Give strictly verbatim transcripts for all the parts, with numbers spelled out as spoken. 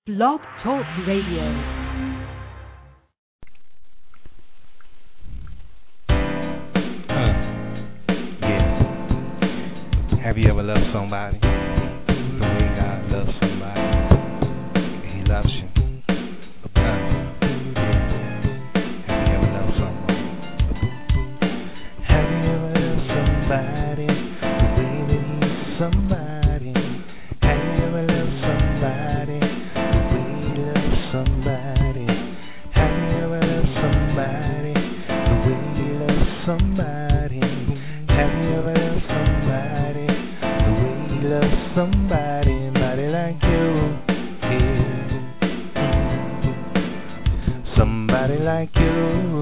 Blog Talk Radio. Have you ever loved somebody the way God loves somebody? He loves you. Uh, yeah. Have you ever loved someone? Have you ever loved somebody the way that he's somebody? Have you ever loved somebody the way he loves somebody? Have you ever loved somebody the way he loves somebody? Have you ever loved somebody the way he loves somebody, somebody like you, yeah. Somebody like you,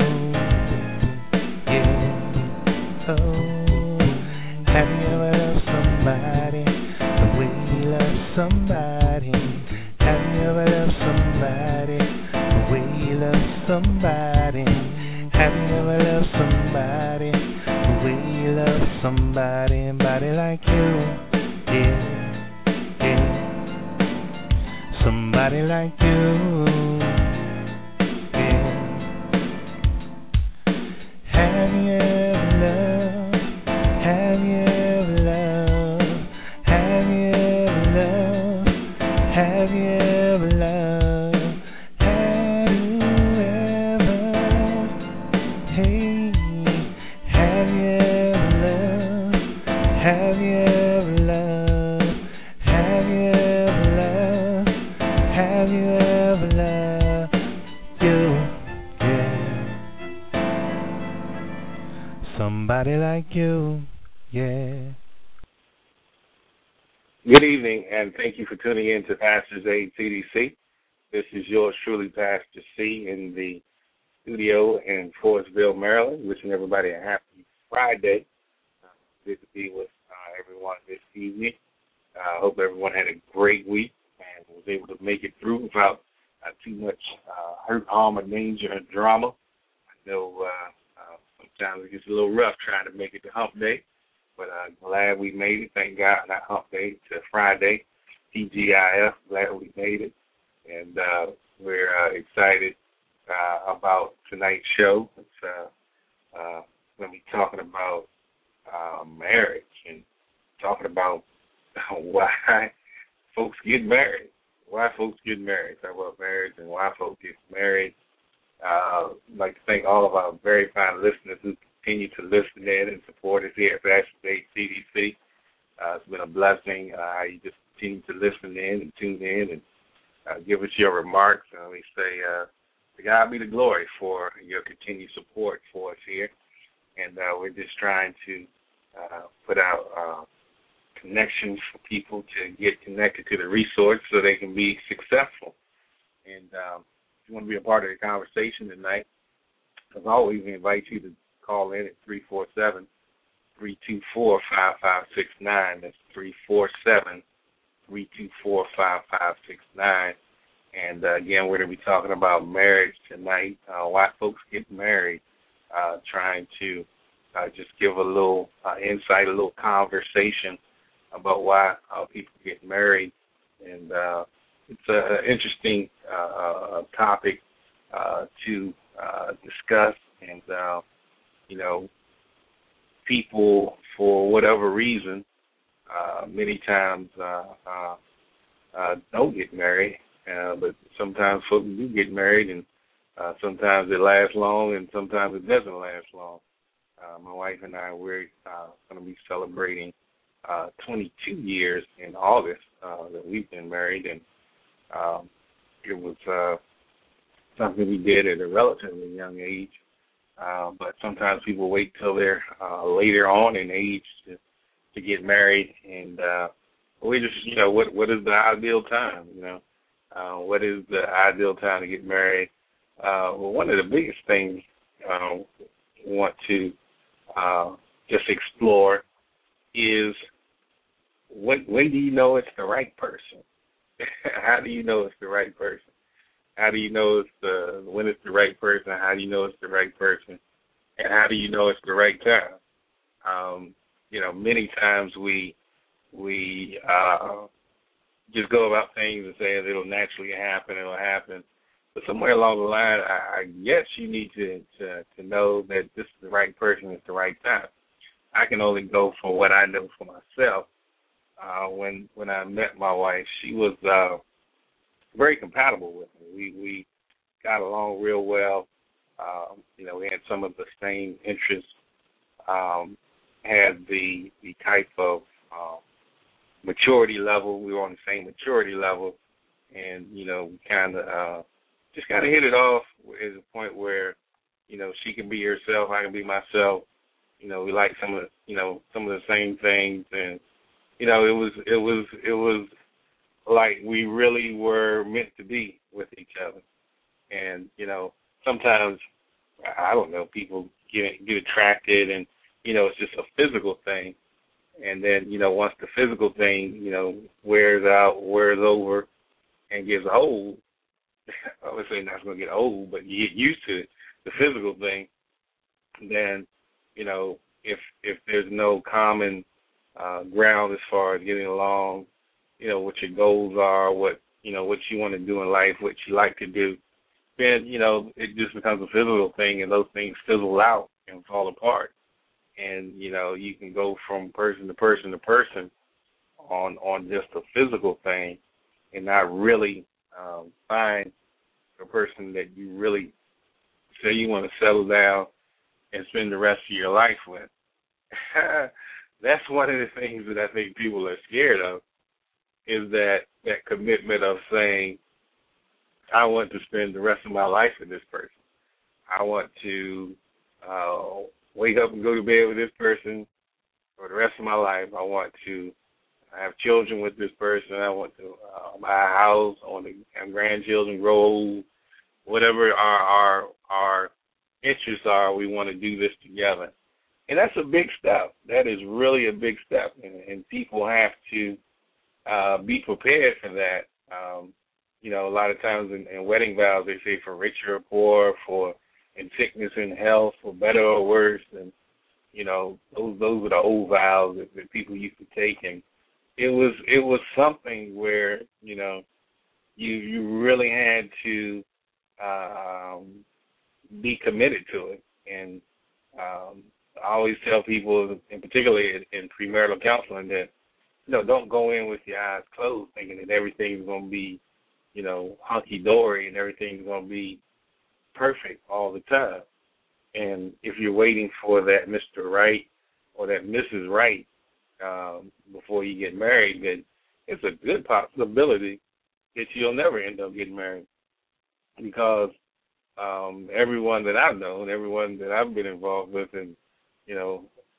yeah. Oh, have you ever loved somebody the way he loves somebody? Have you ever loved somebody the way he loves somebody? Have you ever loved somebody the way he loves somebody, somebody like you, yeah, yeah. Somebody like you, yeah. Have you ever loved? Have you ever loved? Have you ever loved? Have you ever loved? Have you ever? Hey, have you ever loved? Have you ever loved? Have you ever loved? Have you ever loved you? Yeah. Somebody like you, yeah. Good evening, and thank you for tuning in to Pastor's Aid C D C. This is yours truly, Pastor C, in the studio in Forestville, Maryland. Wishing everybody a happy Friday. Uh, good to be with uh, everyone this evening. I uh, hope everyone had a great week and was able to make it through without uh, too much uh, hurt, harm, or danger or drama. I know uh, uh, sometimes it gets a little rough trying to make it to hump day, but I'm uh, glad we made it. Thank God, not hump day, to Friday, T G I F. Glad we made it. And uh, we're uh, excited uh, about tonight's show. It's uh, uh, going to be talking about uh, marriage and talking about why folks get married. Why folks get married. Talk about marriage and why folks get married. Uh, I'd like to thank all of our very fine listeners who continue to listen in and support us here at Pastor's Aid C D C. Uh, it's been a blessing. Uh, you just continue to listen in and tune in and uh, give us your remarks. Uh, we say, uh, to God be the glory for your continued support for us here. And uh, we're just trying to uh, put out uh, connections for people to get connected to the resource so they can be successful. And um, if you want to be a part of the conversation tonight, as always, we invite you to call in at three four seven, three two four, five five six nine. That's three four seven, three two four, five five six nine. And, uh, again, we're going to be talking about marriage tonight, uh, why folks get married, uh, trying to uh, just give a little uh, insight, a little conversation about why uh, people get married. And uh, it's an interesting uh, topic uh, to uh, discuss. And, uh, you know, people, for whatever reason, uh, many times uh, uh, uh, don't get married. Uh, but sometimes folks do get married, and uh, sometimes it lasts long, and sometimes it doesn't last long. Uh, my wife and I, we're uh, going to be celebrating uh, twenty-two years in August uh, that we've been married, and um, it was uh, something we did at a relatively young age. Uh, but sometimes people wait till they're uh, later on in age to, to get married, and uh, we just, you know, what what is the ideal time, you know? Uh, what is the ideal time to get married? Uh, well, one of the biggest things uh, we want to uh, just explore is when, when do you know it's the right person? How do you know it's the right person? How do you know it's the when it's the right person? How do you know it's the right person? And how do you know it's the right time? Um, you know, many times we we uh, just go about things and say it'll naturally happen, it'll happen. But somewhere along the line, I, I guess you need to, to to know that this is the right person at the right time. I can only go for what I know for myself. Uh, when when I met my wife, she was uh, very compatible with me. We we got along real well. Um, you know, we had some of the same interests. Um, had the the type of uh, maturity level. We were on the same maturity level, and you know, we kind of uh, just kind of hit it off at a point where, you know, she can be herself, I can be myself. You know, we like some of the, you know, some of the same things, and you know, it was it was it was like we really were meant to be with each other. And you know, sometimes I don't know, people get get attracted, and you know, it's just a physical thing. And then, you know, once the physical thing, you know, wears out, wears over, and gets old, I would say not going to get old, but you get used to it, the physical thing, then, you know, if if there's no common uh, ground as far as getting along, you know, what your goals are, what, you know, what you want to do in life, what you like to do, then, you know, it just becomes a physical thing, and those things fizzle out and fall apart. And, you know, you can go from person to person to person on on just a physical thing and not really um, find a person that you really say you want to settle down and spend the rest of your life with. That's one of the things that I think people are scared of, is that, that commitment of saying, I want to spend the rest of my life with this person. I want to uh, wake up and go to bed with this person for the rest of my life. I want to have children with this person. I want to uh, buy a house. I want to have grandchildren, grow old. Whatever our, our our interests are, we want to do this together. And that's a big step. That is really a big step. And, and people have to uh, be prepared for that. Um, you know, a lot of times in, in wedding vows, they say for richer or poor, for in sickness and health, for better or worse. And, you know, those those are the old vows that, that people used to take. And it was it was something where, you know, you you really had to um, be committed to it. And um, I always tell people, and particularly in premarital counseling, that, you know, don't go in with your eyes closed thinking that everything's going to be, you know, hunky-dory and everything's going to be perfect all the time. And if you're waiting for that Mister Right or that Missus Right um, before you get married, then it's a good possibility that you'll never end up getting married, because um, everyone that I've known, everyone that I've been involved with, and, you know,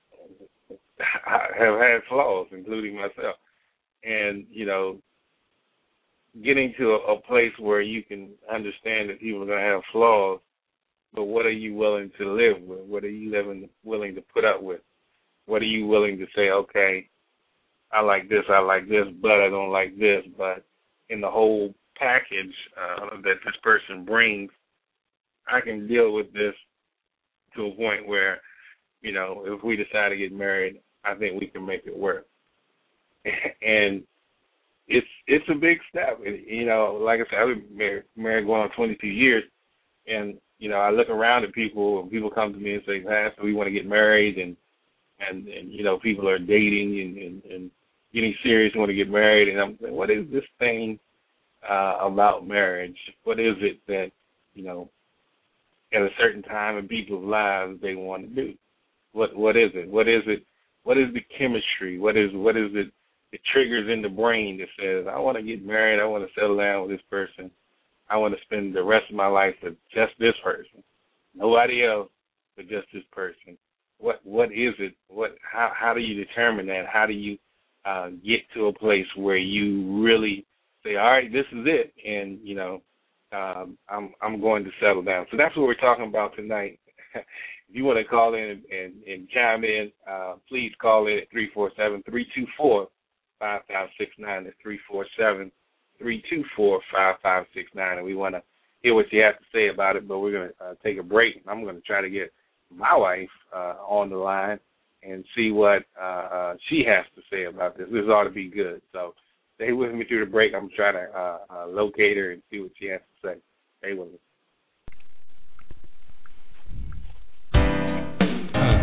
have had flaws, including myself. And, you know, getting to a, a place where you can understand that people are going to have flaws, but what are you willing to live with? What are you living, willing to put up with? What are you willing to say, okay, I like this, I like this, but I don't like this. But in the whole package uh, that this person brings, I can deal with this to a point where, you know, if we decide to get married, I think we can make it work. And it's it's a big step. You know, like I said, I've been married, married going on twenty-two years, and, you know, I look around at people, and people come to me and say, Pastor, we want to get married, and, and, and you know, people are dating and, and, and getting serious and want to get married, and I'm saying, what is this thing uh, about marriage? What is it that, you know, at a certain time in people's lives they want to do? What what is it? What is it? What is the chemistry? What is what is it? It triggers in the brain that says, I want to get married. I want to settle down with this person. I want to spend the rest of my life with just this person, nobody else, but just this person. What what is it? What how how do you determine that? How do you uh, get to a place where you really say, all right, this is it, and you know, um, I'm I'm going to settle down. So that's what we're talking about tonight. If you want to call in and, and chime in, uh, please call in at three four seven, three two four, five five six nine. That's three four seven, three two four, five five six nine. And we want to hear what you have to say about it, but we're going to uh, take a break. I'm going to try to get my wife uh, on the line and see what uh, uh, she has to say about this. This ought to be good. So stay with me through the break. I'm trying to uh, uh, locate her and see what she has to say. Stay with me. Uh,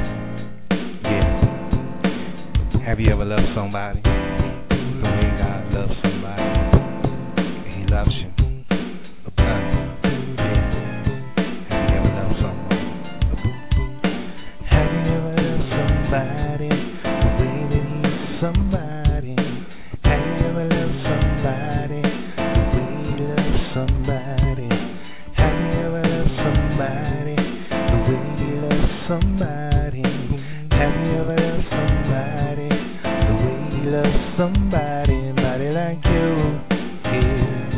yeah. Have you ever loved somebody the way God loves somebody? And He loves you. Uh, yeah. Have you ever loved someone? Have you ever loved somebody the way that He's somebody? Have you ever loved somebody the way He loves somebody? Have you ever loved somebody the way He loves somebody? Have you ever loved somebody the way He loves somebody? Somebody like you, yeah.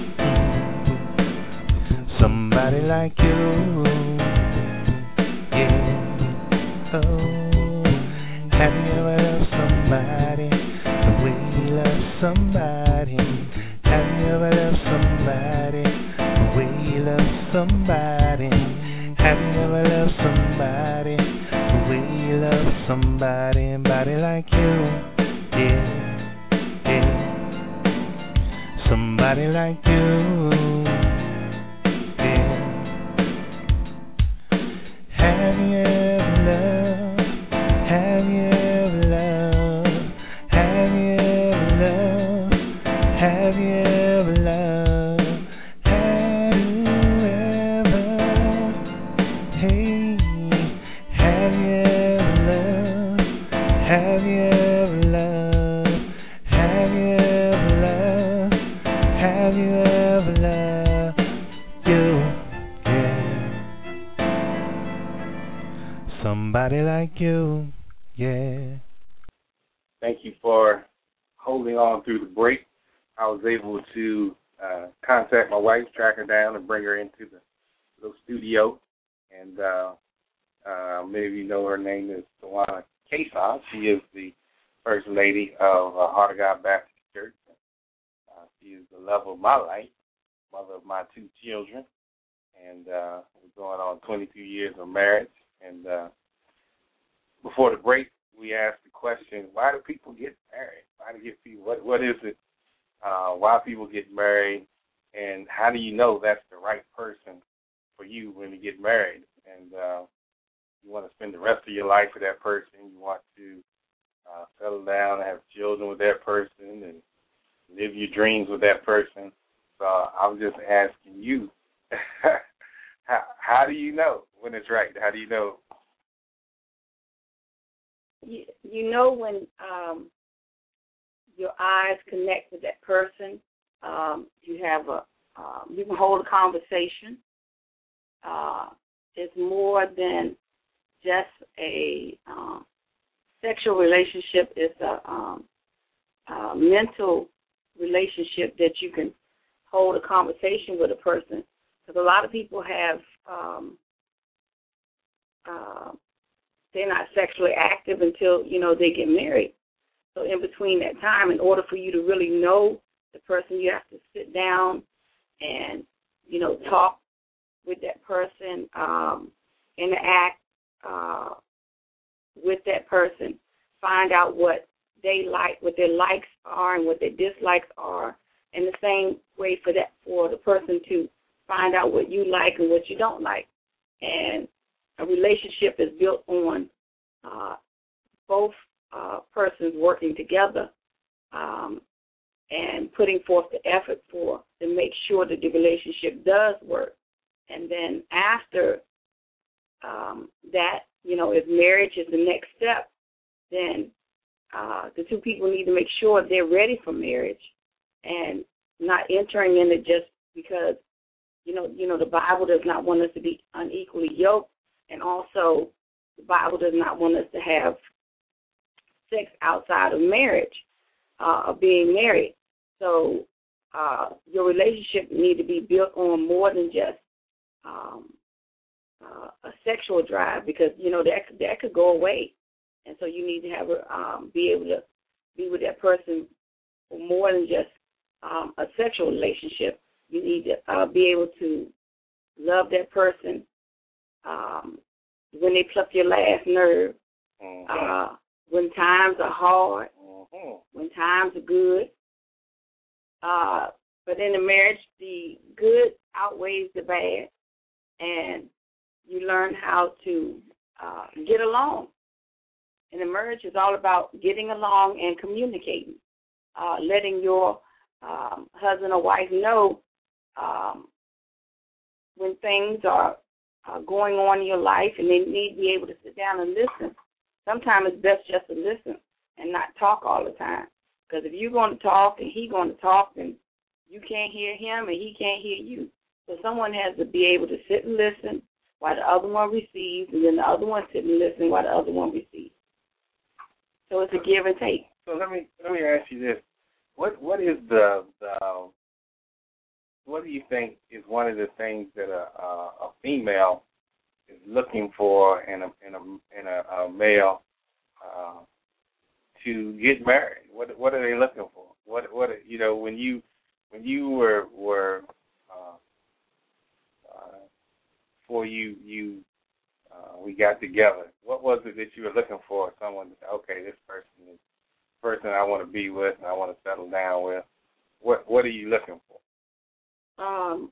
Somebody like you, yeah. Oh, have you ever loved somebody the way He loves somebody? Have you ever loved somebody the way He loves somebody? Have you ever loved somebody the way He loves somebody? Somebody like you, yeah, yeah. Somebody like you, yeah. Have you ever loved? Have you ever loved? Have you ever loved? Have you ever loved? Have you ever? Hey, have you ever loved? Have you ever loved? Have you ever loved? Have you ever loved you? Yeah. Somebody like you, yeah. Thank you for holding on through the break. I was able to uh, contact my wife, track her down, and bring her into the little studio. And uh, uh, many of you know her name is Tawana Kasson. She is the First Lady of uh, Heart of God Baptist Church. Uh, she is the love of my life, mother of my two children. And uh, we're going on twenty-two years of marriage. And uh, before the break, we asked the question, why do people get married? Why do get people, what, what is it? Uh, why people get married? And how do you know that's the right person for you when you get married? And uh, you want to spend the rest of your life with that person. You want to uh, settle down and have children with that person and live your dreams with that person. So I was just asking you, how, how do you know when it's right? How do you know? You, you know when um, your eyes connect with that person, um, you have a, um, you can hold a conversation. Uh, it's more than just a um, sexual relationship. It's a, um, a mental relationship that you can hold a conversation with a person. Because a lot of people have, um, uh, they're not sexually active until, you know, they get married. So in between that time, in order for you to really know the person, you have to sit down and, you know, talk with that person, um, interact uh, with that person, find out what they like, what their likes are and what their dislikes are, and the same way for that for the person to find out what you like and what you don't like. And a relationship is built on uh, both uh, persons working together um, and putting forth the effort for to make sure that the relationship does work. And then after um, that, you know, if marriage is the next step, then uh, the two people need to make sure they're ready for marriage and not entering in it just because, you know, you know, the Bible does not want us to be unequally yoked, and also the Bible does not want us to have sex outside of marriage, uh, of being married. So uh, your relationship need to be built on more than just um, uh, a sexual drive, because, you know, that, that could go away. And so you need to have um, be able to be with that person for more than just um, a sexual relationship. You need to uh, be able to love that person um, when they pluck your last nerve, mm-hmm. uh, when times are hard, mm-hmm. when times are good, Uh, but in a marriage, the good outweighs the bad, and you learn how to uh, get along. And the marriage is all about getting along and communicating, uh, letting your um, husband or wife know um, when things are uh, going on in your life, and they need to be able to sit down and listen. Sometimes it's best just to listen and not talk all the time. Because if you're going to talk and he's going to talk, then you can't hear him and he can't hear you. So someone has to be able to sit and listen while the other one receives, and then the other one sit and listen while the other one receives. So it's a give and take. So let me let me ask you this: What what is the, the what do you think is one of the things that a, a, a female is looking for in a in a in a, a male uh, to get married? What what are they looking for? What what you know when you when you were were uh, uh, before you you uh, we got together, what was it that you were looking for? Someone to say, okay, this person is the person I want to be with and I want to settle down with. What what are you looking for? Um,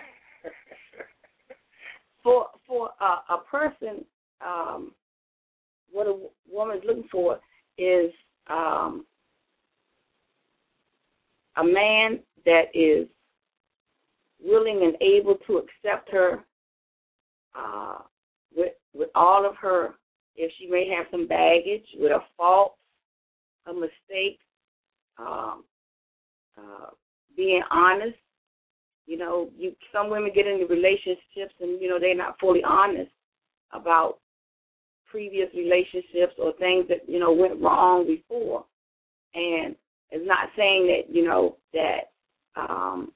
for for a, a person, um, what a woman is looking for is um, a man that is willing and able to accept her uh, with with all of her, if she may have some baggage, with a fault, a mistake, um, uh, being honest. You know, you some women get into relationships and, you know, they're not fully honest about previous relationships or things that, you know, went wrong before. And it's not saying that, you know, that um,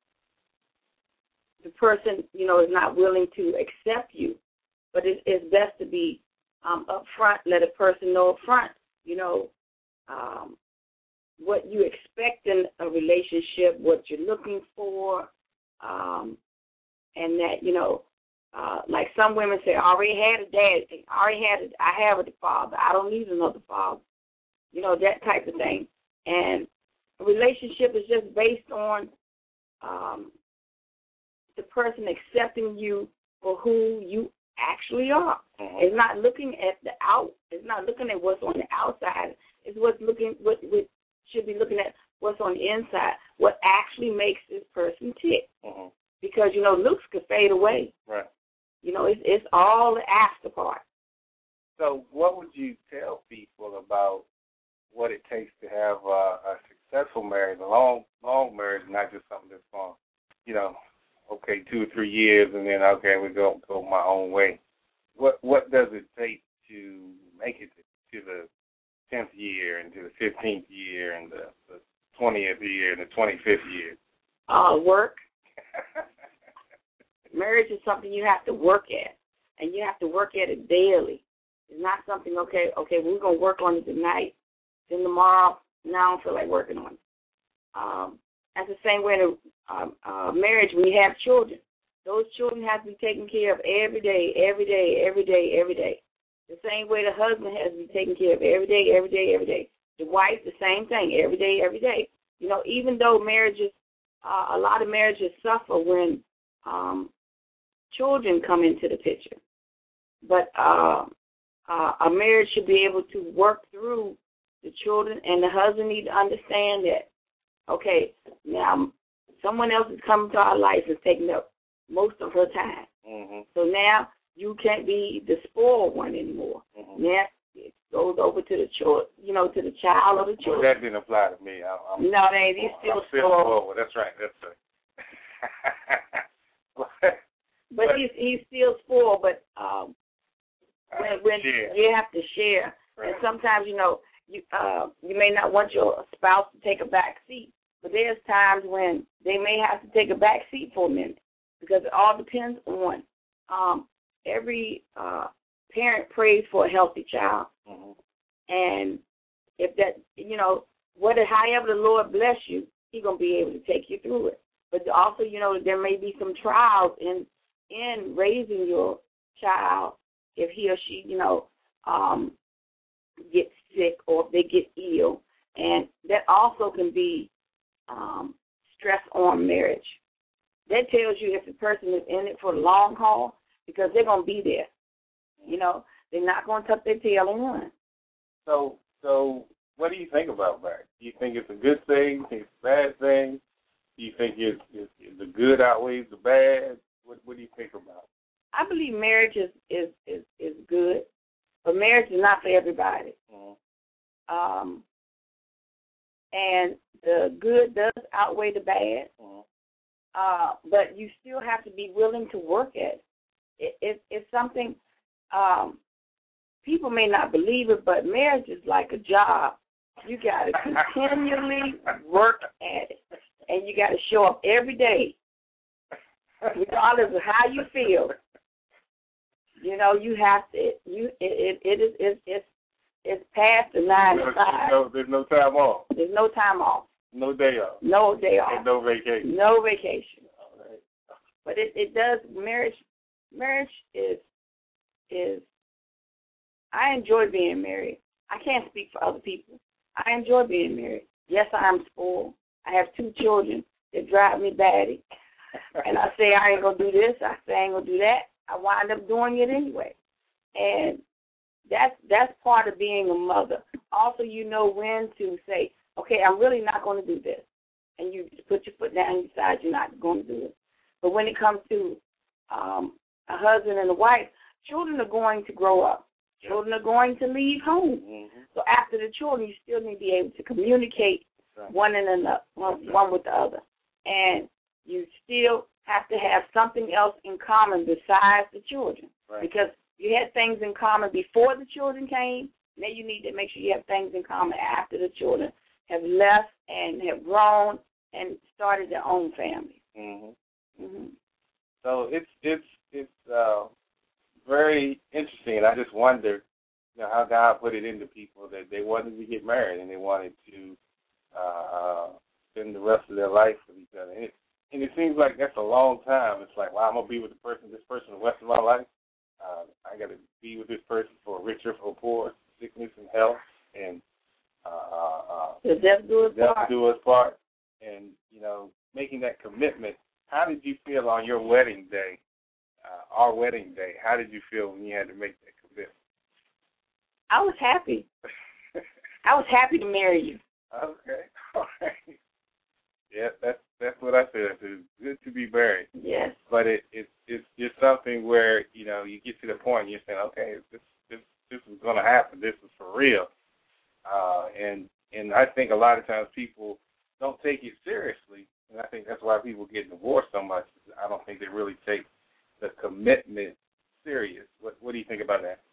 the person, you know, is not willing to accept you. But it, it's best to be um, upfront, let a person know upfront, you know, um, what you expect in a relationship, what you're looking for, um, and that, you know, uh, like some women say, I already had a dad, I already had a, I have a father, I don't need another father, you know, that type of thing. And a relationship is just based on um, the person accepting you for who you actually are. Mm-hmm. It's not looking at the out. It's not looking at what's on the outside. It's what's looking. What, what should be looking at what's on the inside. What actually makes this person tick. Mm-hmm. Because you know, looks could fade away. Right. You know, it's it's all the after part. So, what would you tell people about what it takes to have uh, a successful marriage, a long, long marriage, not just something that's going, you know, okay, two or three years, and then okay, we go go my own way. What what does it take to make it to the tenth year, and to the fifteenth year, and the, the twentieth year, and the twenty-fifth year? Uh, work. Marriage is something you have to work at, and you have to work at it daily. It's not something, okay, okay, we're going to work on it tonight, then tomorrow, now I don't feel like working on it. Um, that's the same way in a um, uh, marriage when you have children. Those children have to be taken care of every day, every day, every day, every day. The same way the husband has to be taken care of every day, every day, every day. The wife, the same thing, every day, every day. You know, even though marriages, uh, a lot of marriages suffer when um, children come into the picture. But uh, uh, a marriage should be able to work through the children, and the husband needs to understand that, okay, now someone else is coming to our life and taking up most of her time. Mm-hmm. So now you can't be the spoiled one anymore. Mm-hmm. Now it goes over to the child, you know, to the child or the children. Well, that didn't apply to me. I, I'm, no, they ain't. He's still I'm still spoiled. spoiled. That's right. That's right. But, but he's he's still spoiled. But um, when, when you have to share, right. And sometimes you know you uh you may not want your spouse to take a back seat, but there's times when they may have to take a back seat for a minute, because it all depends on um every uh parent prays for a healthy child, mm-hmm. and if that you know whether however the Lord bless you, He's gonna be able to take you through it. But also, you know, there may be some trials in in raising your child if he or she, you know, um, gets sick or if they get ill. And that also can be um, stress on marriage. That tells you if the person is in it for the long haul, because they're going to be there. You know, they're not going to tuck their tail and run. So, so what do you think about marriage? Do you think it's a good thing? Do you think it's a bad thing? Do you think it's, it's, it's the good outweighs the bad? What, what do you think about it? I believe marriage is, is, is, is good, but marriage is not for everybody. Mm-hmm. Um, and the good does outweigh the bad, mm-hmm. uh, but you still have to be willing to work at it. it, it it's something, um, people may not believe it, but marriage is like a job. You got to continually work at it, and you got to show up every day, regardless of how you feel. You know, you have to. You it it, it is it's it's it's past the nine to five. No, there's no time off. There's no time off. No day off. No day off. And no vacation. No vacation. All right. But it, it does marriage. Marriage is is. I enjoy being married. I can't speak for other people. I enjoy being married. Yes, I'm spoiled. I have two children that drive me batty. And I say I ain't going to do this. I say I ain't going to do that. I wind up doing it anyway. And that's that's part of being a mother. Also, you know when to say, okay, I'm really not going to do this. And you just put your foot down and decide you're not going to do it. But when it comes to um, a husband and a wife, children are going to grow up. Children are going to leave home. Mm-hmm. So after the children, you still need to be able to communicate right. one and another, one, one with the other. And you still have to have something else in common besides the children. Right. Because you had things in common before the children came. Now you need to make sure you have things in common after the children have left and have grown and started their own families. Mm-hmm. Mm-hmm. So it's it's it's uh, very interesting. I just wonder, you know, how God put it into people that they wanted to get married and they wanted to uh, spend the rest of their life with each other. And it, and it seems like that's a long time. It's like, well, I'm gonna be with the person, this person, the rest of my life. Uh, I got to be with this person for richer, for poor, sickness and health, and uh, uh, the death do us death part. do us part. And you know, making that commitment. How did you feel on your wedding day, uh, our wedding day? How did you feel when you had to make that commitment? I was happy. I was happy to marry you. Okay, all right. Yeah, that's that's what I said. It's good to be married. Yes. But it, it it's just something where, you know, you get to the point and you're saying, okay, this this this is going to happen. This is for real. Uh, and and I think a lot of times people don't take it seriously, and I think that's why people get divorced so much. I don't think they really take the commitment serious. What what do you think about that?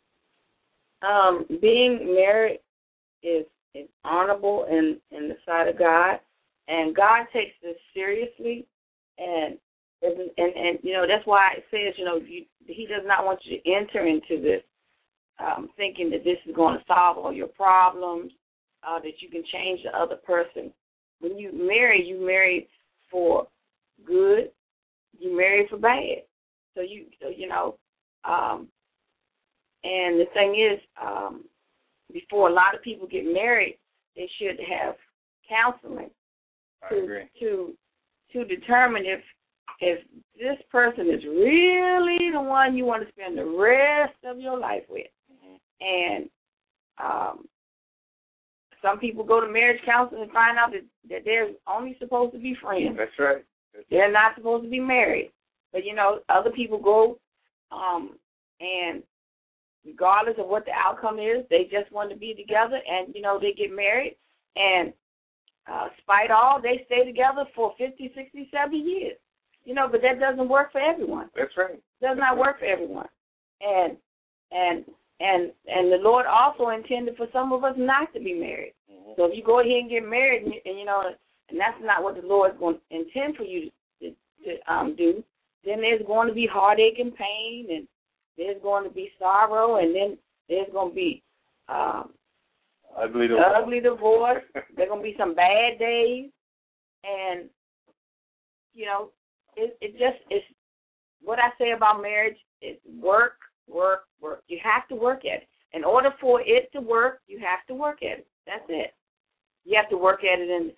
Um, being married is is honorable in in the sight of God. And God takes this seriously, and and and you know that's why it says, you know, you, He does not want you to enter into this um, thinking that this is going to solve all your problems, uh, that you can change the other person. When you marry, you marry for good, you marry for bad. So you so you know, um, and the thing is, um, before a lot of people get married, they should have counseling. I agree. To, to to determine if if this person is really the one you want to spend the rest of your life with. Mm-hmm. And um, some people go to marriage counseling and find out that, that they're only supposed to be friends. That's right. That's they're right. Not supposed to be married. But, you know, other people go um, and regardless of what the outcome is, they just want to be together and, you know, they get married and Uh, spite all, they stay together for fifty, sixty, seventy years. You know, but that doesn't work for everyone. That's right. It does not work for everyone. And and and and the Lord also intended for some of us not to be married. Mm-hmm. So if you go ahead and get married, and, and you know, and that's not what the Lord is going to intend for you to, to um, do, then there's going to be heartache and pain, and there's going to be sorrow, and then there's going to be um, Ugly divorce. Ugly divorce. There are going to be some bad days. And, you know, it, it just is what I say about marriage is work, work, work. You have to work at it. In order for it to work, you have to work at it. That's it. You have to work at it in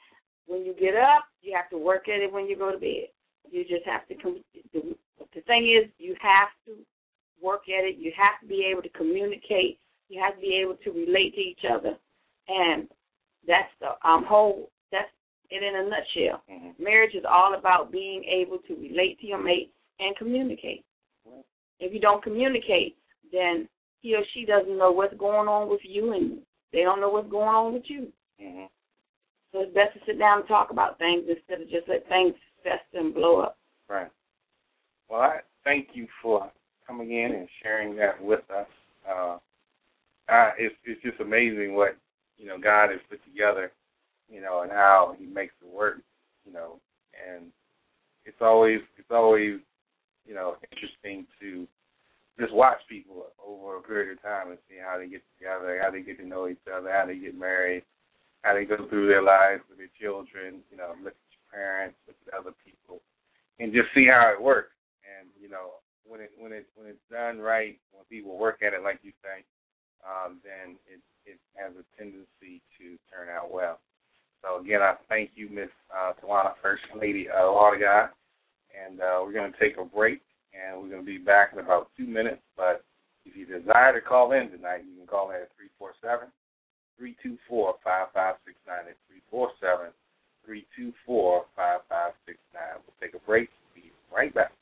when you get up, you have to work at it when you go to bed. You just have to, com- the, the thing is, you have to work at it. You have to be able to communicate. You have to be able to relate to each other. And that's the um, whole, that's it in a nutshell. Mm-hmm. Marriage is all about being able to relate to your mate and communicate. Mm-hmm. If you don't communicate, then he or she doesn't know what's going on with you, and they don't know what's going on with you. Mm-hmm. So it's best to sit down and talk about things instead of just let things fester and blow up. Right. Well, I thank you for coming in and sharing that with us. Uh, uh, it's, it's just amazing what, you know, God has put together, you know, and how he makes it work, you know, and it's always, it's always, you know, interesting to just watch people over a period of time and see how they get together, how they get to know each other, how they get married, how they go through their lives with their children, you know, look at your parents, look at other people, and just see how it works. And, you know, when it when it when it's done right, when people work at it like you say, um, then it it has a tendency to turn out well. So again, I thank you, Miss uh, Tawana, First Lady of Heart of God, and uh, we're going to take a break, and we're going to be back in about two minutes. But if you desire to call in tonight, you can call in at three four seven, three two four, five five six nine. It's three four seven, three two four, five five six nine. We'll take a break. We'll be right back.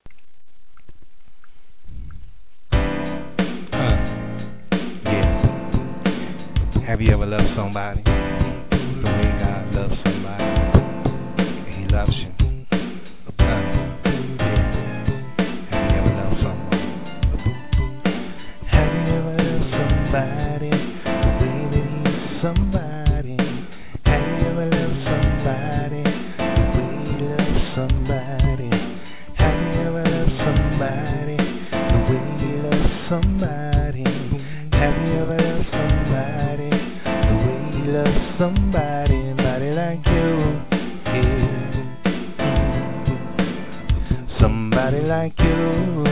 Have you ever loved somebody the way God loves somebody? He loves you. Uh, yeah. Have you ever loved someone? Have you ever loved somebody the way that he's somebody? Have you ever loved somebody the way he loves somebody? Have you ever loved somebody the way he loves somebody? Have you ever loved somebody love somebody, somebody like you, yeah. Somebody like you,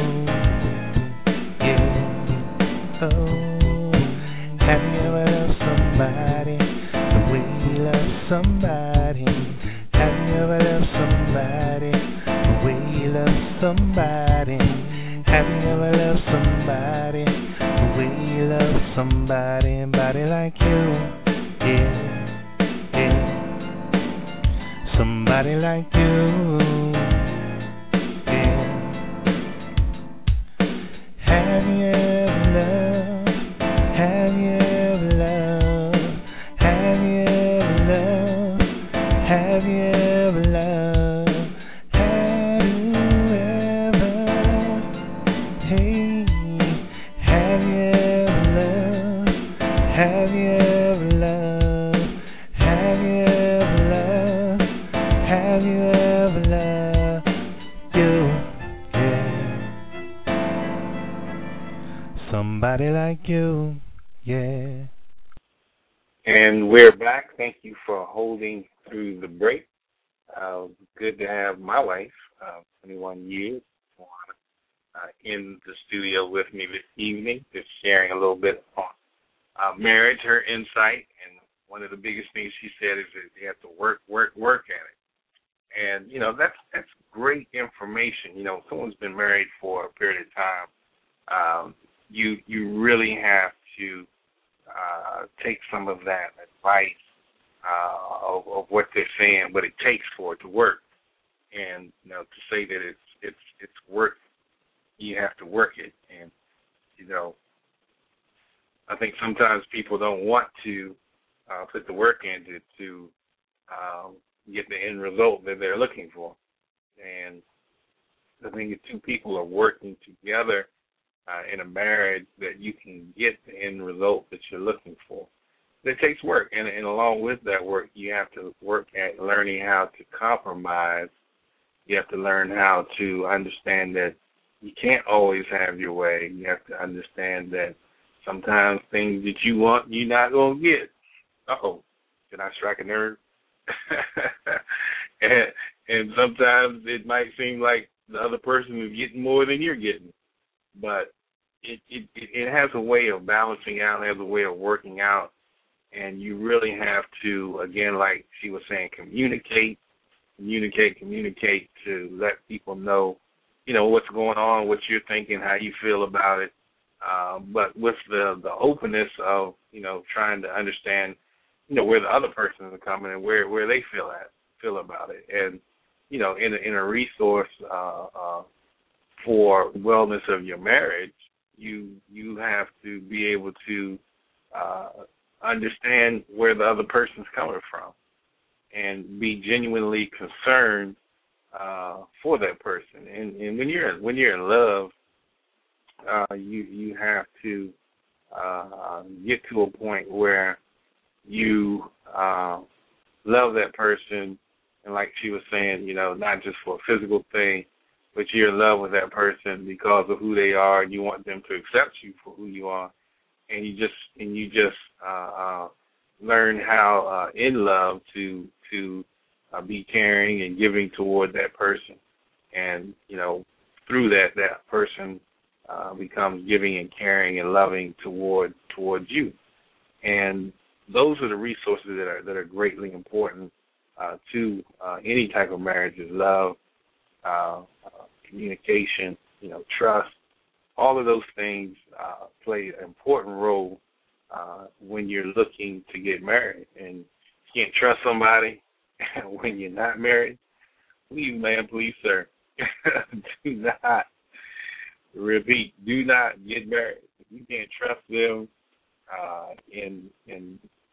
yeah. Oh, have you ever loved somebody the way you love somebody? Have you ever loved somebody the way you love somebody? Have you ever loved somebody the way you love somebody, somebody like you? Yeah, yeah, somebody like you, yeah. Have you ever loved, have you ever loved, have you ever loved, have you ever loved, have you ever, hey, have you ever loved, have you ever loved? Somebody like you, yeah. And we're back. Thank you for holding through the break. Uh, good to have my wife, uh, twenty-one years, uh, in the studio with me this evening, just sharing a little bit on uh, marriage, her insight. And one of the biggest things she said is that you have to work, work, work at it. And, you know, that's that's great information. You know, if someone's been married for a period of time, um, you you really have to uh, take some of that advice uh, of, of what they're saying, what it takes for it to work. And, you know, to say that it's it's it's work, you have to work it. And, you know, I think sometimes people don't want to uh, put the work into to um, get the end result that they're looking for. And I think if two people are working together uh, in a marriage, that you can get the end result that you're looking for. It takes work, and, and along with that work, you have to work at learning how to compromise. You have to learn how to understand that you can't always have your way. You have to understand that sometimes things that you want, you're not going to get. Uh-oh, did I strike a nerve? and, and sometimes it might seem like the other person is getting more than you're getting. But it, it, it has a way of balancing out, has a way of working out And you really have to, again, like she was saying, communicate, communicate, communicate to let people know, you know, what's going on, what you're thinking, how you feel about it. Uh, but with the, the openness of, you know, trying to understand, you know, where the other person is coming and where, where they feel at, feel about it. And, you know, in a, in a resource uh, uh, for wellness of your marriage, you you have to be able to uh, understand where the other person's coming from and be genuinely concerned uh, for that person. And, and when you're when you're in love, uh, you you have to uh, get to a point where you uh, love that person, and like she was saying, you know, not just for a physical thing, but you're in love with that person because of who they are. You want them to accept you for who you are. And you just and you just uh, uh, learn how uh, in love to to uh, be caring and giving toward that person, and you know through that that person uh, becomes giving and caring and loving toward towards you, and those are the resources that are that are greatly important uh, to uh, any type of marriage: is love, uh, uh, communication, you know, trust. All of those things uh, play an important role uh, when you're looking to get married. And you can't trust somebody when you're not married. Please, man, please, sir, do not, repeat, do not get married. If you can't trust them uh, in in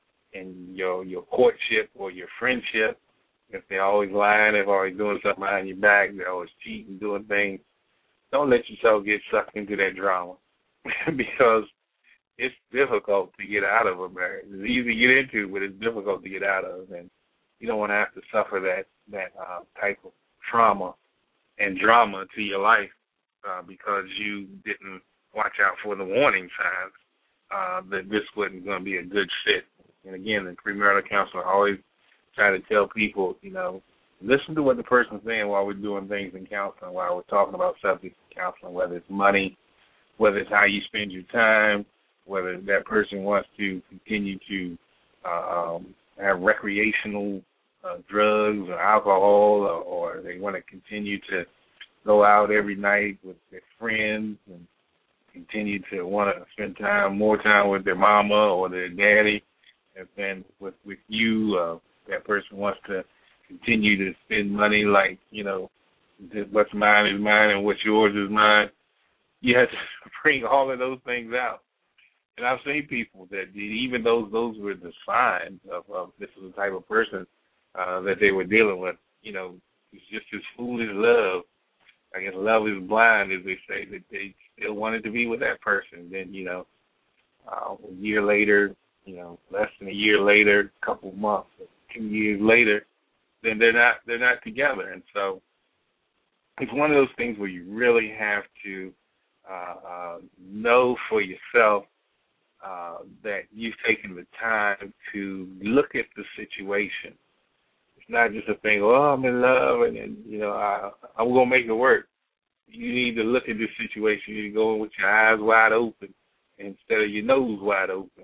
in your your courtship or your friendship, if they're always lying, they're always doing something behind your back, they're always cheating, doing things, don't let yourself get sucked into that drama because it's difficult to get out of a marriage. It's easy to get into, but it's difficult to get out of, and you don't want to have to suffer that that uh, type of trauma and drama to your life uh, because you didn't watch out for the warning signs uh, that this wasn't going to be a good fit. And again, in premarital counseling, I always try to tell people, you know, listen to what the person's saying while we're doing things in counseling, while we're talking about subjects in counseling, whether it's money, whether it's how you spend your time, whether that person wants to continue to uh, um, have recreational uh, drugs or alcohol, or, or they want to continue to go out every night with their friends and continue to want to spend time, more time with their mama or their daddy, and then with, with you, uh, that person wants to continue to spend money like, you know, what's mine is mine and what's yours is mine. You have to bring all of those things out. And I've seen people that even those those were the signs of, of this is the type of person uh, that they were dealing with. You know, it's just this foolish love. I guess love is blind, as they say, that they still wanted to be with that person. Then, you know, uh, a year later, you know, less than a year later, a couple months, two years later, then they're not they're not together. And so it's one of those things where you really have to uh, uh, know for yourself uh, that you've taken the time to look at the situation. It's not just a thing, oh, I'm in love, and, and you know, I, I'm going to make it work. You need to look at this situation. You need to go in with your eyes wide open instead of your nose wide open.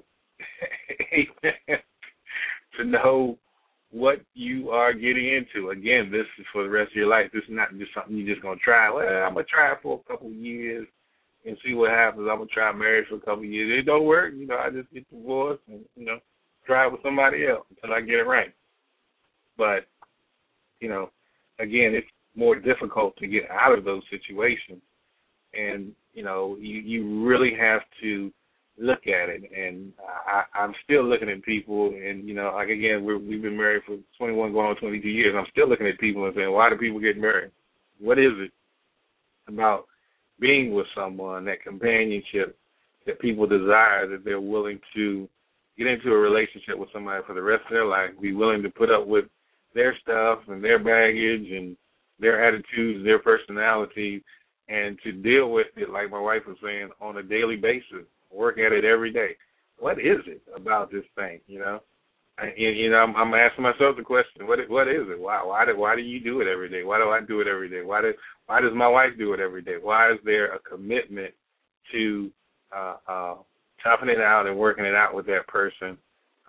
To know what you are getting into. Again, this is for the rest of your life. This is not just something you're just going to try. Well, I'm going to try it for a couple of years and see what happens. I'm going to try marriage for a couple of years. If it don't work, you know, I just get divorced and, you know, try it with somebody else until I get it right. But, you know, again, it's more difficult to get out of those situations. And, you know, you, you really have to look at it. And I, I'm still looking at people, and, you know, like, again, we're, we've been married for twenty-one, going on twenty-two years. I'm still looking at people and saying, why do people get married? What is it about being with someone, that companionship that people desire, that they're willing to get into a relationship with somebody for the rest of their life, be willing to put up with their stuff and their baggage and their attitudes, their personality, and to deal with it, like my wife was saying, on a daily basis, work at it every day. What is it about this thing, you know? And, you know, I'm, I'm asking myself the question, what what is it? Why why do, why do you do it every day? Why do I do it every day? Why, do, why does my wife do it every day? Why is there a commitment to uh, uh, toughing it out and working it out with that person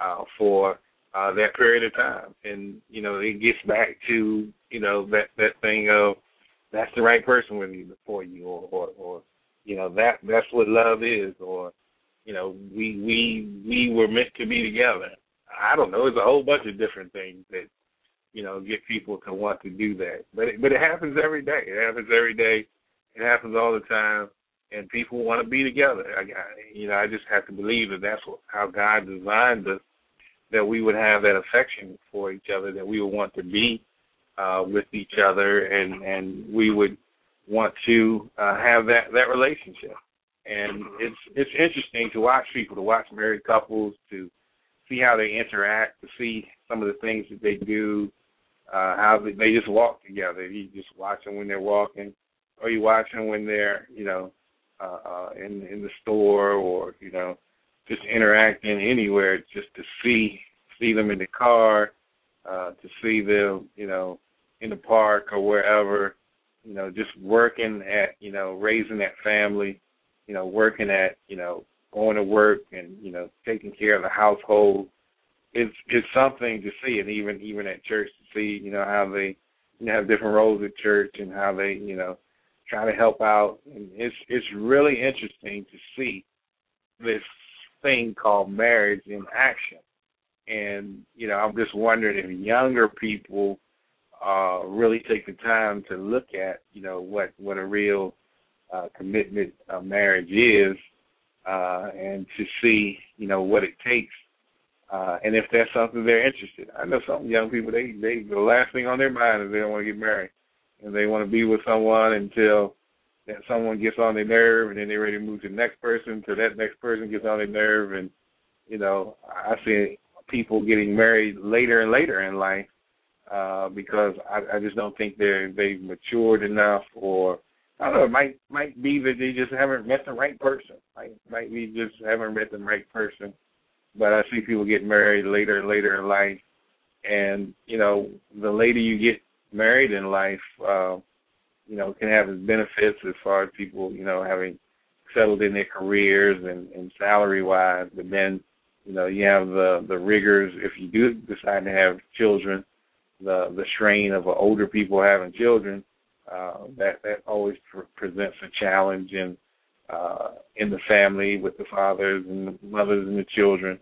uh, for uh, that period of time. And, you know, it gets back to, you know, that, that thing of that's the right person with you for you, or, or, or you know, that that's what love is, or, you know, we we we were meant to be together. I don't know. There's a whole bunch of different things that, you know, get people to want to do that. But it, but it happens every day. It happens every day. It happens all the time. And people want to be together. I, you know, I just have to believe that that's what, how God designed us, that we would have that affection for each other, that we would want to be uh, with each other, and, and we would want to uh, have that, that relationship. And it's it's interesting to watch people, to watch married couples, to see how they interact, to see some of the things that they do, uh, how they, they just walk together. You just watch them when they're walking, or you watch them when they're, you know, uh, uh, in in the store, or, you know, just interacting anywhere, just to see see them in the car, uh, to see them, you know, in the park or wherever, you know, just working at, you know, raising that family, you know, working at, you know, going to work and, you know, taking care of the household. It's it's something to see, and even even at church to see, you know, how they, you know, have different roles at church and how they, you know, try to help out. And it's it's really interesting to see this thing called marriage in action. And, you know, I'm just wondering if younger people uh, really take the time to look at, you know, what, what a real uh, commitment of marriage is, uh, and to see, you know, what it takes. Uh, and if that's something they're interested in. I know some young people, they, they the last thing on their mind is they don't want to get married. And they want to be with someone until that someone gets on their nerve, and then they're ready to move to the next person, until that next person gets on their nerve. And, you know, I see people getting married later and later in life uh, because I, I just don't think they're they've matured enough, or I don't know, it might might be that they just haven't met the right person. Might might be just haven't met the right person. But I see people get married later and later in life, and, you know, the later you get married in life, uh, you know, can have its benefits as far as people, you know, having settled in their careers and, and salary-wise. But then, you know, you have the, the rigors, if you do decide to have children, the the strain of uh, older people having children, uh, that, that always pre- presents a challenge in, uh, in the family with the fathers and the mothers and the children.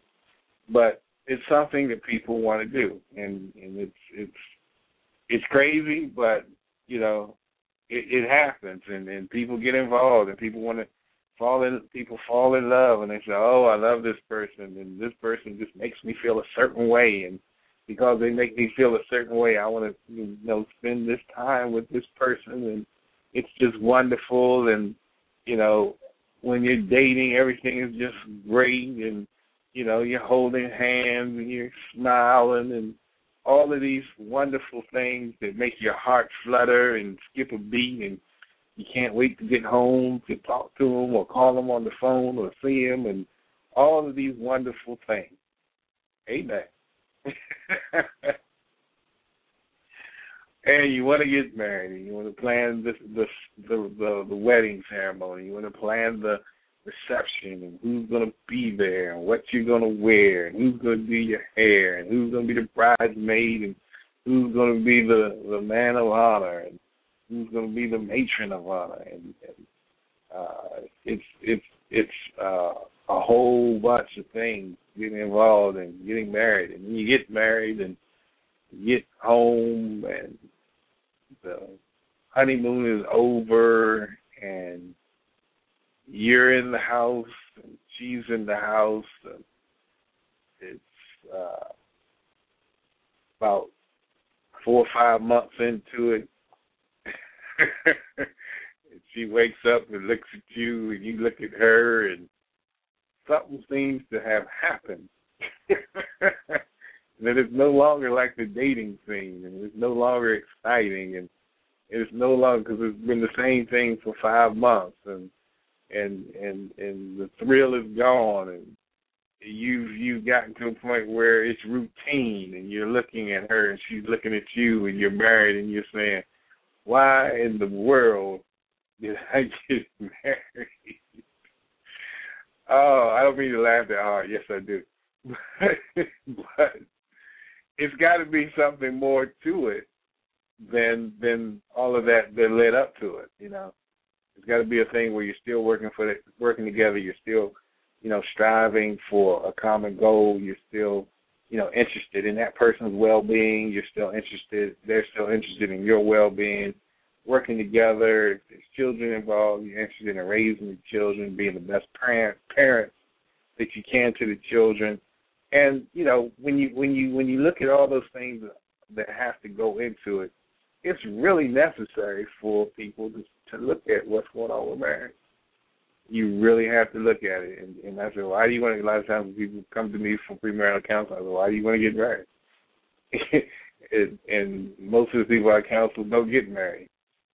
But it's something that people want to do, and, and it's it's it's crazy, but, you know, it, it happens, and, and people get involved, and people want to fall in, people fall in love, and they say, oh, I love this person, and this person just makes me feel a certain way, and because they make me feel a certain way, I want to, you know, spend this time with this person, and it's just wonderful. And, you know, when you're dating, everything is just great, and, you know, you're holding hands and you're smiling and all of these wonderful things that make your heart flutter and skip a beat, and you can't wait to get home to talk to them or call them on the phone or see them, and all of these wonderful things. Amen. And you want to get married, and you want to plan this, this, the, the the wedding ceremony. You want to plan the reception, and who's going to be there, and what you're going to wear, and who's going to do your hair, and who's going to be the bridesmaid, and who's going to be the, the man of honor, and who's going to be the matron of honor. And, and uh, it's it's it's uh, a whole bunch of things getting involved and getting married. And you get married and you get home, and the honeymoon is over, and you're in the house, and she's in the house, and it's uh, about four or five months into it. She wakes up and looks at you, and you look at her, and something seems to have happened. That it's no longer like the dating scene, and it's no longer exciting, and it's no longer, because it's been the same thing for five months, and and and and the thrill is gone, and you've you've gotten to a point where it's routine, and you're looking at her, and she's looking at you, and you're married, and you're saying, why in the world did I get married? Oh, I don't mean to laugh that hard. Yes, I do. but it's got to be something more to it than than all of that that led up to it. You know, it's got to be a thing where you're still working for it, working together. You're still, you know, striving for a common goal. You're still, you know, interested in that person's well-being. You're still interested. They're still interested in your well-being. Working together. If there's children involved, you're interested in raising the children, being the best parent parents that you can to the children. And you know, when you when you when you look at all those things that have to go into it, it's really necessary for people to, to look at what's going on with marriage. You really have to look at it. And, and I said, why do you want to? A lot of times when people come to me for premarital counseling, I said, why do you want to get married? and, and most of the people I counsel don't get married.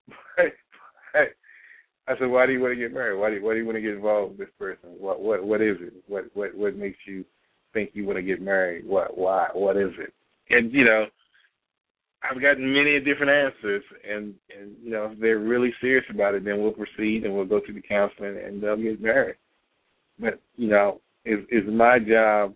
I said, why do you want to get married? Why do you, why do you want to get involved with this person? What what what is it? What what what makes you think you want to get married? What why what is it? And you know, I've gotten many different answers, and and you know, if they're really serious about it, then we'll proceed and we'll go through the counseling and they'll get married. But you know, it's, it's my job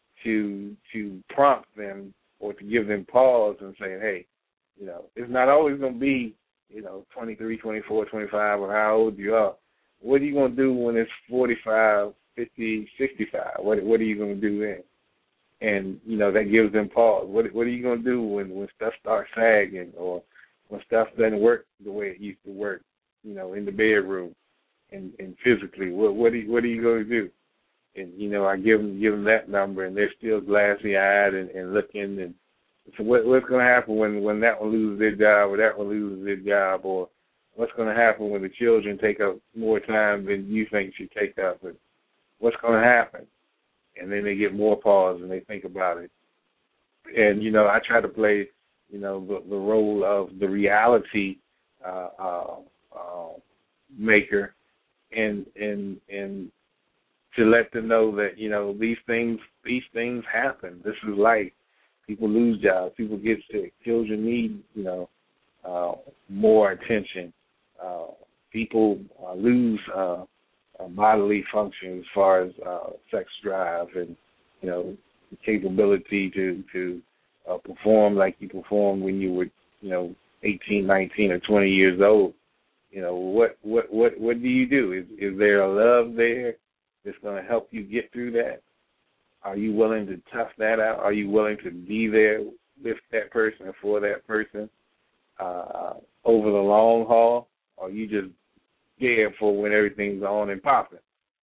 to to prompt them or to give them pause and say, hey, you know, it's not always going to be, you know, twenty-three, twenty-four, twenty-five, or how old you are. What are you going to do when it's forty-five, fifty, sixty-five? What what are you going to do then? And, you know, that gives them pause. What what are you going to do when, when stuff starts sagging or when stuff doesn't work the way it used to work, you know, in the bedroom and, and physically? What what are you, what are you going to do? And, you know, I give them, give them that number, and they're still glassy-eyed and, and looking. And so what, what's going to happen when, when that one loses their job or that one loses their job, or what's going to happen when the children take up more time than you think should take up? And what's going to happen? And then they get more pause and they think about it. And, you know, I try to play, you know, the, the role of the reality uh, uh, uh, maker and and and to let them know that, you know, these things these things happen. This is life. People lose jobs. People get sick. Children need, you know, uh, more attention. Uh, people uh, lose uh, uh, bodily function as far as uh, sex drive and, you know, the capability to to uh, perform like you performed when you were, you know, eighteen, nineteen, or twenty years old. You know, what what what what do you do? Is is there a love there that's going to help you get through that? Are you willing to tough that out? Are you willing to be there with that person and for that person uh, over the long haul? Or are you just there for when everything's on and popping?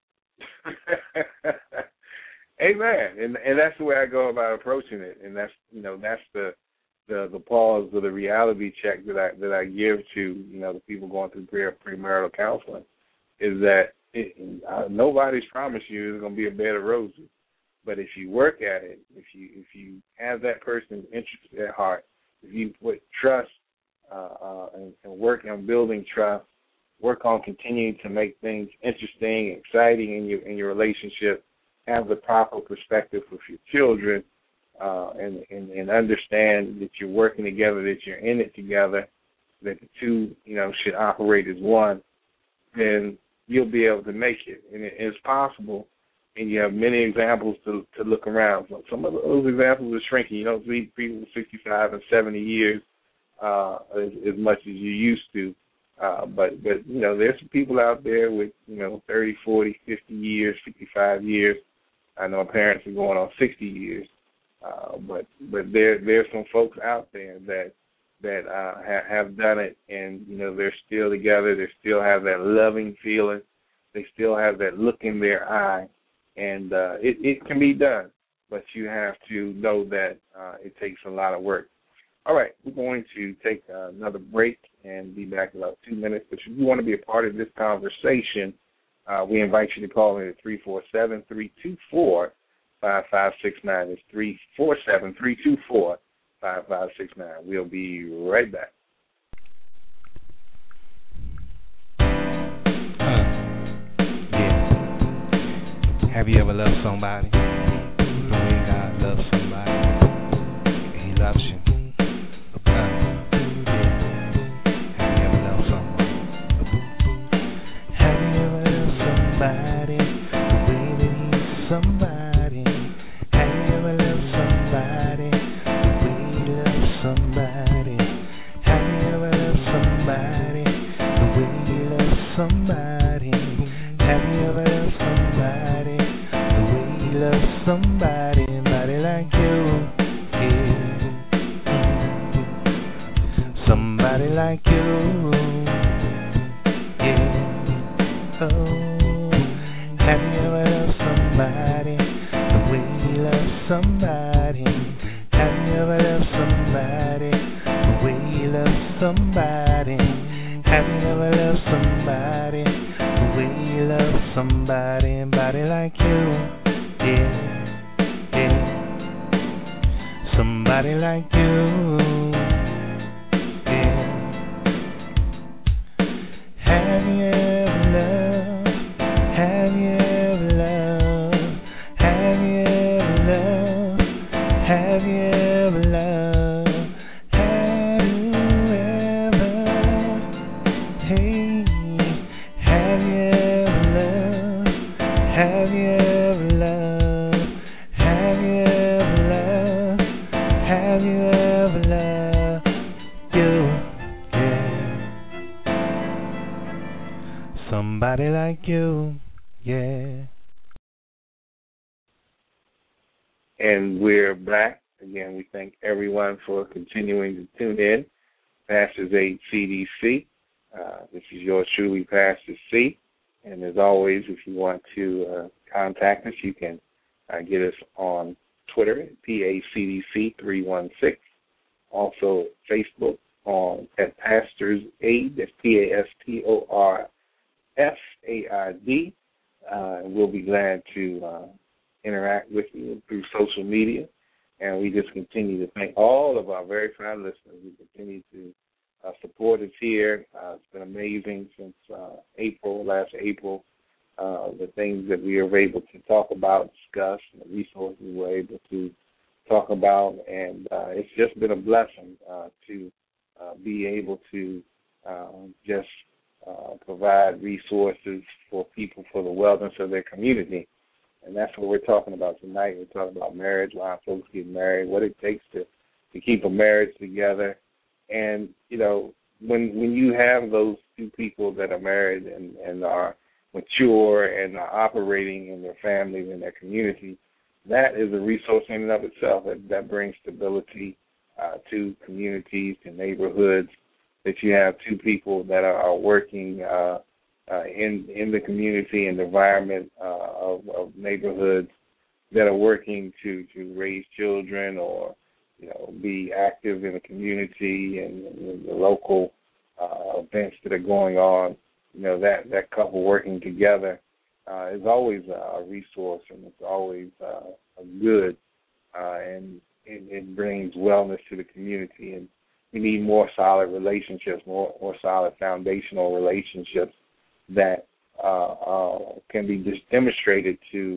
Amen. And and that's the way I go about approaching it. And that's, you know, that's the the, the pause or the reality check that I that I give to, you know, the people going through pre- premarital counseling, is that it, uh, nobody's promised you it's going to be a bed of roses. But if you work at it, if you if you have that person's interest at heart, if you put trust uh, uh, and, and work on building trust, work on continuing to make things interesting, exciting in your in your relationship, have the proper perspective with your children, uh, and, and and understand that you're working together, that you're in it together, that the two, you know, should operate as one, then you'll be able to make it. And it, it's possible. And you have many examples to to look around. So some of those examples are shrinking. You don't see people sixty-five and seventy years uh, as, as much as you used to. Uh, but, but, you know, there's some people out there with, you know, thirty, forty, fifty years, fifty-five years. I know parents are going on sixty years. Uh, but but there there's some folks out there that that uh, ha- have done it, and, you know, they're still together. They still have that loving feeling. They still have that look in their eye. And uh, it, it can be done, but you have to know that uh, it takes a lot of work. All right, we're going to take uh, another break and be back in about two minutes. But if you want to be a part of this conversation, uh, we invite you to call in at three four seven, three two four, five five six nine. It's three four seven, three two four, five five six nine. We'll be right back. Have you ever loved somebody the way God loves somebody? He loves you. Uh, have you ever loved someone? Have you ever loved somebody the way that he's somebody? Have somebody? Have you ever loved somebody the way you love somebody? Somebody like you, yeah. Somebody like you, yeah. Oh, have you ever loved somebody the way you love somebody? Have you ever loved somebody the way you love somebody? Have you ever loved somebody the way you love somebody? Somebody like you, yeah, yeah. Somebody like you, yeah. Have you ever loved? Have you ever loved? Have you ever loved? Have you ever loved? Have you ever? Hey, have you ever loved? Have you ever loved? Have you ever loved? Have you ever loved you? Yeah. Somebody like you, yeah. And we're back. Again, we thank everyone for continuing to tune in. Pastors eight C D C. Uh, this is yours truly, Pastor C. And as always, if you want to uh, contact us, you can uh, get us on Twitter at P A C D C three one six. Also Facebook on at Pastors Aid. That's P A S T O R S A I D. Uh, and we'll be glad to uh, interact with you through social media. And we just continue to thank all of our very fine listeners who continue to uh, support us here. Uh, it's been amazing since uh, April, last April, uh, the things that we were able to talk about, discuss, and the resources we were able to talk about. And uh, it's just been a blessing uh, to uh, be able to uh, just uh, provide resources for people for the wellness of their community. And that's what we're talking about tonight. We're talking about marriage, why folks get married, what it takes to, to keep a marriage together. And, you know, when when you have those two people that are married and, and are mature and are operating in their families and their community, that is a resource in and of itself. That, that brings stability uh, to communities, to neighborhoods, that you have two people that are, are working uh, uh, in in the community and the environment uh, of, of neighborhoods that are working to, to raise children or, you know, be active in the community and, and the local uh, events that are going on. You know, that, that couple working together uh, is always a resource, and it's always uh, a good, uh, and it, it brings wellness to the community. And we need more solid relationships, more, more solid foundational relationships that uh, uh, can be just demonstrated to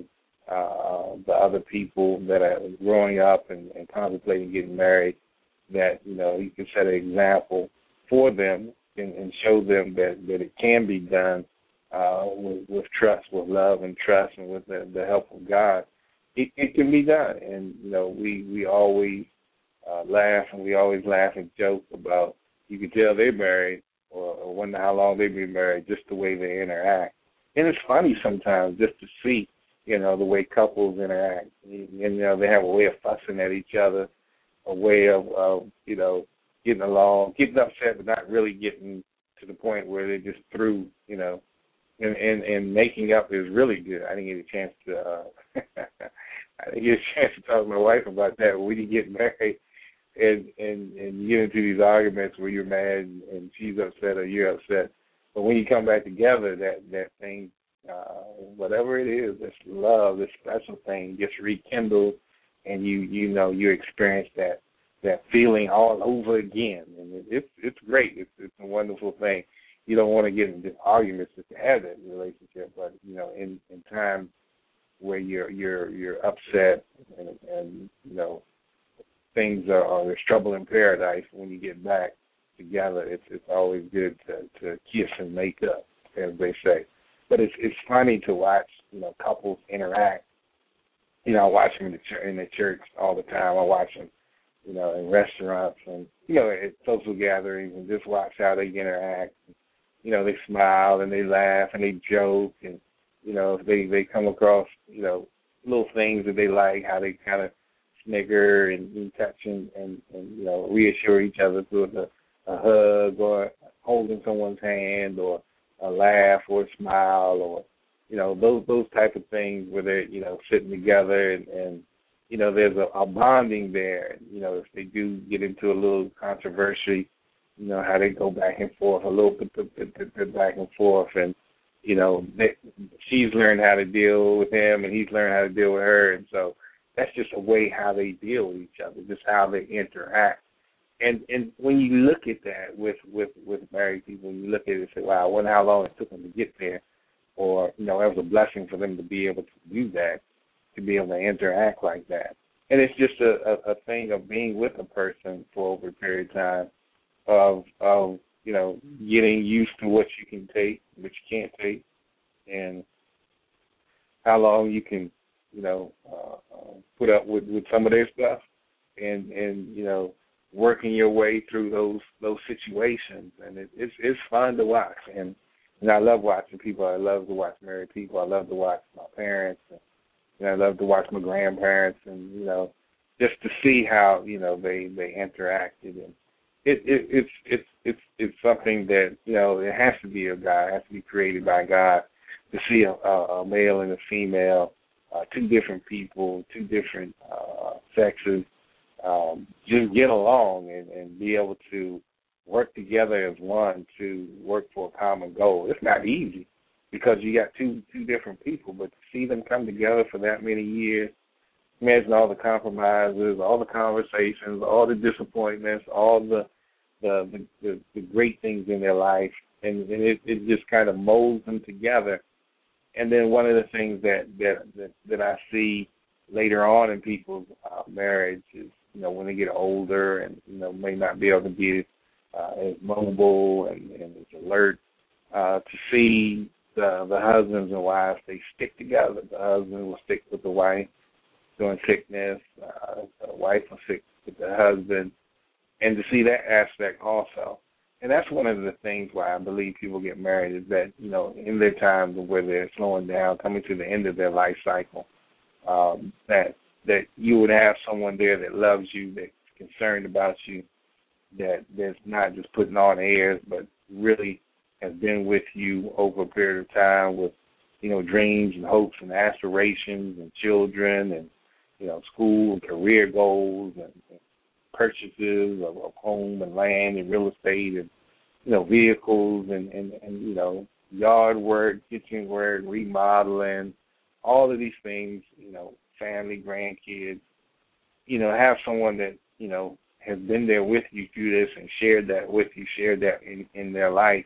uh, the other people that are growing up and, and contemplating getting married, that, you know, you can set an example for them and, and show them that, that it can be done uh, with, with trust, with love and trust, and with the, the help of God. It, it can be done. And, you know, we, we always uh, laugh, and we always laugh and joke about, you can tell they're married or, or wonder how long they've been married just the way they interact. And it's funny sometimes just to see, you know, the way couples interact. And, you know, they have a way of fussing at each other, a way of, of, you know, getting along, getting upset, but not really getting to the point where they're just through, you know. And, and, and making up is really good. I didn't get a chance to, uh, I didn't get a chance to talk to my wife about that. When you get married and, and, and you get into these arguments where you're mad and she's upset or you're upset, but when you come back together, that, that thing, uh, whatever it is, this love, this special thing gets rekindled, and you, you know, you experience that, that feeling all over again. And it, it's, it's great. It's, it's a wonderful thing. You don't want to get into arguments just to have that relationship, but, you know, in, in times where you're you're you're upset and, and you know, things are, are there's trouble in paradise, when you get back together, it's it's always good to, to kiss and make up, as they say. But it's it's funny to watch, you know, couples interact. You know, I watch them in the, ch- in the church all the time. I watch them, you know, in restaurants and, you know, at social gatherings, and just watch how they interact. you know, they smile and they laugh and they joke, and you know, they they come across, you know, little things that they like, how they kind of snigger and, and touch and, and, and, you know, reassure each other through a, a hug or holding someone's hand or a laugh or a smile or, you know, those those type of things where they're, you know, sitting together and, and you know, there's a, a bonding there. You know, if they do get into a little controversy, you know, how they go back and forth, a little bit, bit, bit, bit, bit back and forth, and you know, they, she's learned how to deal with him, and he's learned how to deal with her, and so that's just a way how they deal with each other, just how they interact. And and when you look at that with, with, with married people, you look at it and say, wow, I wonder how long it took them to get there, or, you know, it was a blessing for them to be able to do that, to be able to interact like that. And it's just a, a, a thing of being with a person for over a period of time, of, of you know, getting used to what you can take, what you can't take, and how long you can, you know, uh, uh, put up with, with some of their stuff, and, and you know, working your way through those those situations. And it, it's it's fun to watch. And, and I love watching people. I love to watch married people. I love to watch my parents. And, and I love to watch my grandparents, and, you know, just to see how, you know, they, they interacted. And it, it it's it's it's it's something that, you know, it has to be a God, it has to be created by God, to see a, a, a male and a female, uh, two different people, two different uh, sexes, um, just get along and, and be able to work together as one to work for a common goal. It's not easy because you got two two different people, but to see them come together for that many years, imagine all the compromises, all the conversations, all the disappointments, all the the the, the, the great things in their life, and, and it, it just kind of molds them together. And then one of the things that that that, that I see later on in people's uh, marriage is, you know, when they get older and, you know, may not be able to be uh, as mobile and, and as alert, uh, to see the the husbands and wives, they stick together. The husband will stick with the wife during sickness. Uh, the wife will stick with the husband, and to see that aspect also. And that's one of the things why I believe people get married, is that, you know, in their time where they're slowing down, coming to the end of their life cycle, um, that that you would have someone there that loves you, that's concerned about you, that that's not just putting on airs, but really has been with you over a period of time with, you know, dreams and hopes and aspirations and children and, you know, school and career goals and, and purchases of, of home and land and real estate and, you know, vehicles and, and, and, you know, yard work, kitchen work, remodeling, all of these things, you know, family, grandkids, you know, have someone that, you know, has been there with you through this and shared that with you, shared that in, in their life.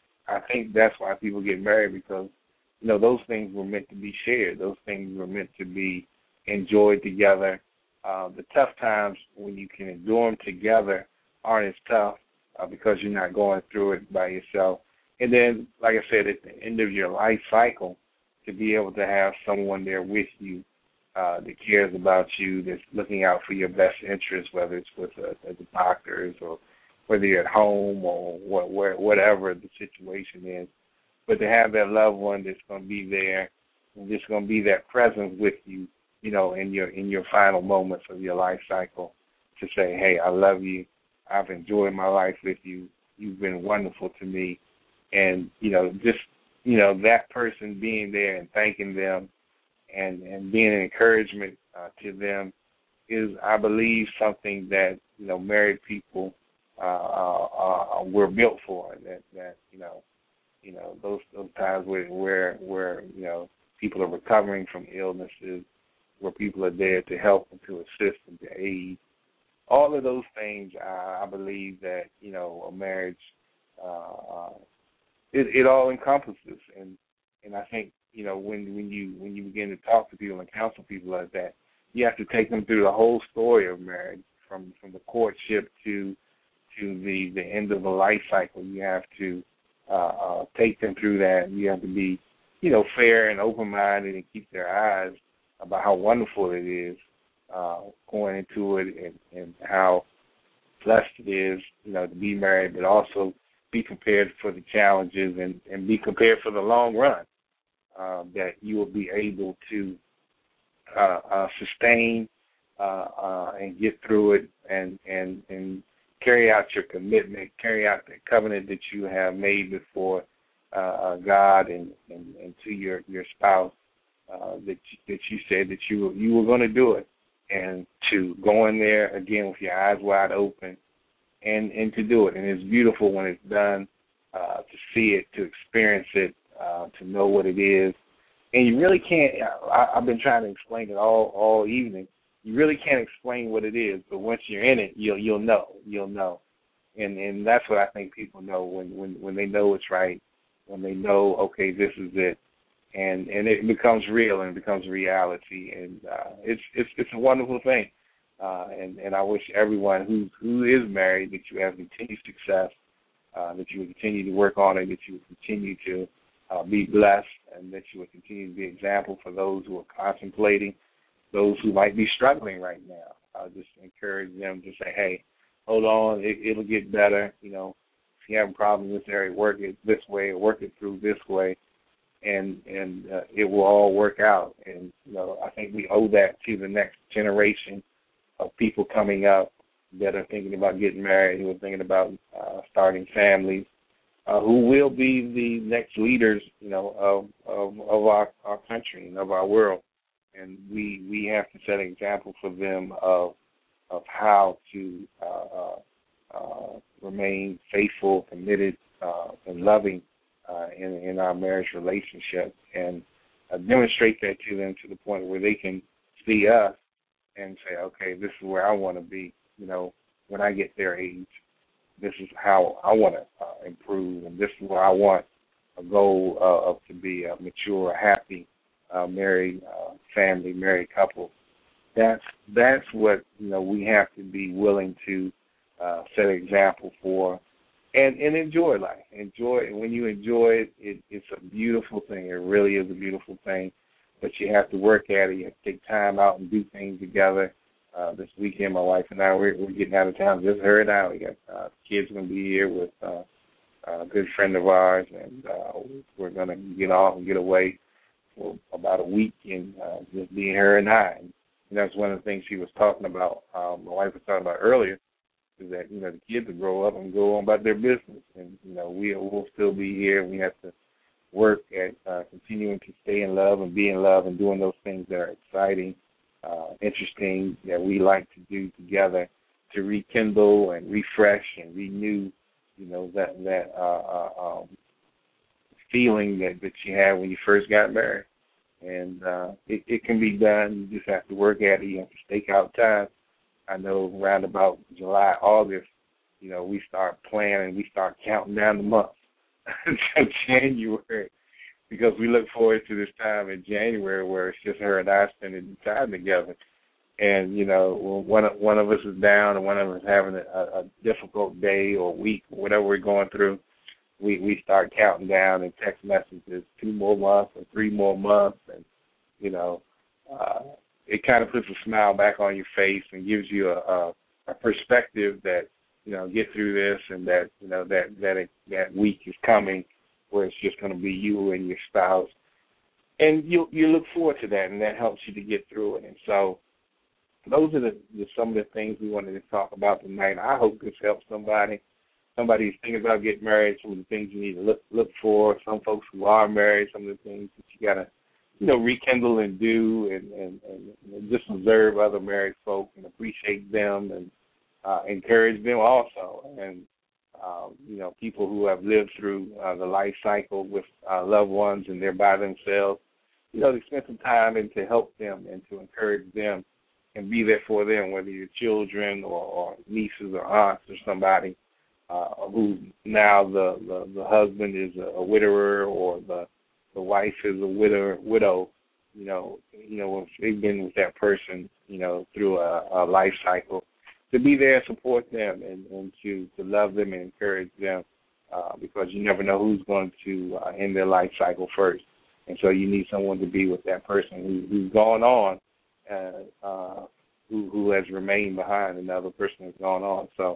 I think that's why people get married, because, you know, those things were meant to be shared. Those things were meant to be enjoyed together. Uh, the tough times, when you can endure them together, aren't as tough uh, because you're not going through it by yourself. And then, like I said, at the end of your life cycle, to be able to have someone there with you uh, that cares about you, that's looking out for your best interests, whether it's with uh, the doctors or whether you're at home or what, where, whatever the situation is. But to have that loved one that's going to be there and just going to be that presence with you, you know, in your in your final moments of your life cycle, to say, hey, I love you. I've enjoyed my life with you. You've been wonderful to me. And, you know, just, you know, that person being there and thanking them and, and being an encouragement uh, to them is, I believe, something that, you know, married people uh, uh, were built for. That, that you know, you know, those those times where, where, where, you know, people are recovering from illnesses, where people are there to help and to assist and to aid. All of those things, uh, I believe that, you know, a marriage, uh, it, it all encompasses. And and I think, you know, when, when you when you begin to talk to people and counsel people like that, you have to take them through the whole story of marriage, from, from the courtship to to the, the end of the life cycle. You have to uh, uh, take them through that. You have to be, you know, fair and open-minded and keep their eyes about how wonderful it is uh, going into it, and, and how blessed it is, you know, to be married, but also be prepared for the challenges and, and be prepared for the long run, uh, that you will be able to uh, uh, sustain uh, uh, and get through it and, and, and carry out your commitment, carry out the covenant that you have made before uh, God and, and, and to your, your spouse, uh, that, you, that you said that you, you were going to do it. And to go in there, again, with your eyes wide open, and, and to do it. And it's beautiful when it's done, uh, to see it, to experience it, uh, to know what it is. And you really can't, I, I've been trying to explain it all, all evening. You really can't explain what it is, but once you're in it, you'll you'll know. You'll know. And and that's what I think people know when, when, when they know it's right, when they know, okay, this is it. And and it becomes real and it becomes reality, and uh, it's it's it's a wonderful thing. Uh, and and I wish everyone who who is married that you have continued success, uh, that you will continue to work on it, that you will continue to uh, be blessed, and that you will continue to be an example for those who are contemplating, those who might be struggling right now. I just encourage them to say, hey, hold on, it, it'll get better. You know, if you have a problem in this area, work it this way, or work it through this way. And and uh, it will all work out. And, you know, I think we owe that to the next generation of people coming up that are thinking about getting married, who are thinking about uh, starting families, uh, who will be the next leaders, you know, of of, of our, our country and of our world. And we we have to set an example for them of of how to uh, uh, remain faithful, committed, uh, and loving Uh, in, in our marriage relationship, and uh, demonstrate that to them to the point where they can see us and say, okay, this is where I want to be, you know, when I get their age. This is how I want to uh, improve, and this is where I want a goal uh, of to be a mature, happy, uh, married uh, family, married couple. That's, that's what, you know, we have to be willing to uh, set an example for. And, and enjoy life. Enjoy it. When you enjoy it, it, it's a beautiful thing. It really is a beautiful thing. But you have to work at it. You have to take time out and do things together. Uh, this weekend, my wife and I, we're, we're getting out of town. Just her and I. We got uh, kids going to be here with uh, a good friend of ours, and uh, we're going to get off and get away for about a week and uh, just being her and I. And that's one of the things she was talking about. Um, my wife was talking about earlier. Is that, you know, the kids will grow up and go on about their business. And, you know, we will still be here. We have to work at uh, continuing to stay in love and be in love and doing those things that are exciting, uh, interesting, that we like to do together to rekindle and refresh and renew, you know, that, that uh, uh, um, feeling that, that you had when you first got married. And uh, it, it can be done. You just have to work at it. You have to stake out time. I know around about July, August, you know, we start planning, we start counting down the months until January, because we look forward to this time in January where it's just her and I spending time together. And, you know, when one of, one of us is down and one of us is having a, a difficult day or week, or whatever we're going through, we, we start counting down and text messages, two more months or three more months. And, you know, uh, it kind of puts a smile back on your face and gives you a, a, a perspective that, you know, get through this, and that, you know, that that it, that week is coming where it's just going to be you and your spouse. And you you look forward to that, and that helps you to get through it. And so those are the, the some of the things we wanted to talk about tonight. I hope this helps somebody. Somebody who's thinking about getting married, some of the things you need to look look for. Some folks who are married, some of the things that you got to, you know, rekindle and do, and, and, and just observe other married folk and appreciate them, and uh, encourage them also. And, uh, you know, people who have lived through uh, the life cycle with uh, loved ones and they're by themselves, you know, to spend some time and to help them and to encourage them and be there for them, whether you're children or, or nieces or aunts or somebody uh, who now the, the, the husband is a, a widower, or the the wife is a widow, widow, you know, you know, if they've been with that person, you know, through a, a life cycle, to be there and support them, and, and to, to love them and encourage them, uh, because you never know who's going to uh, end their life cycle first. And so you need someone to be with that person who, who's gone on, uh, uh, who, who has remained behind, another person has gone on. So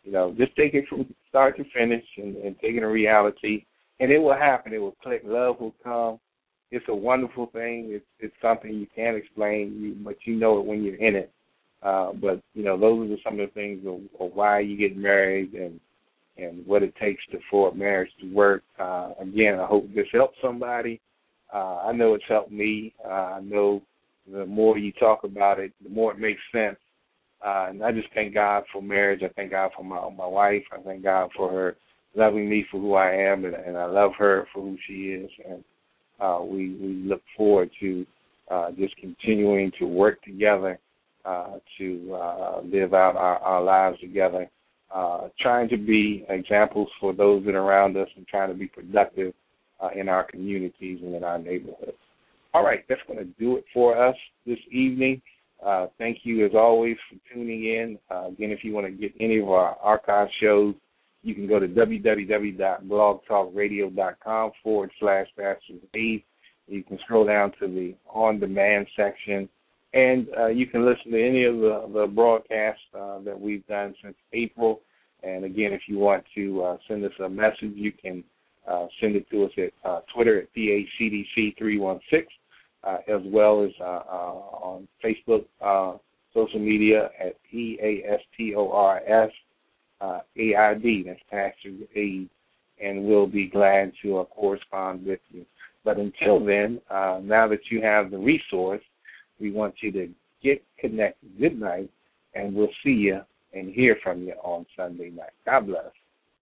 You know, just take it from start to finish and, and take it in reality, and it will happen. It will click. Love will come. It's a wonderful thing. It's it's something you can't explain, you, but you know it when you're in it. Uh, but, you know, those are some of the things of, of why you get married and and what it takes to, for a marriage to work. Uh, again, I hope this helps somebody. Uh, I know it's helped me. Uh, I know the more you talk about it, the more it makes sense. Uh, and I just thank God for marriage. I thank God for my my wife. I thank God for her loving me for who I am, and, and I love her for who she is. And uh, we, we look forward to uh, just continuing to work together uh, to uh, live out our, our lives together, uh, trying to be examples for those that are around us and trying to be productive uh, in our communities and in our neighborhoods. All right, that's going to do it for us this evening. Uh, thank you, as always, for tuning in. Uh, again, if you want to get any of our archive shows, you can go to www.blogtalkradio.com forward slash Pastor Dave. You can scroll down to the on-demand section, and uh, you can listen to any of the, the broadcasts uh, that we've done since April. And, again, if you want to uh, send us a message, you can uh, send it to us at uh, Twitter at P A C D C three one six. Uh, as well as uh, uh, on Facebook, uh, social media at P A S T O R S uh, A I D. That's Pastor Aid, and we'll be glad to uh, correspond with you. But until then, uh, now that you have the resource, we want you to get connected. Good night, and we'll see you and hear from you on Sunday night. God bless.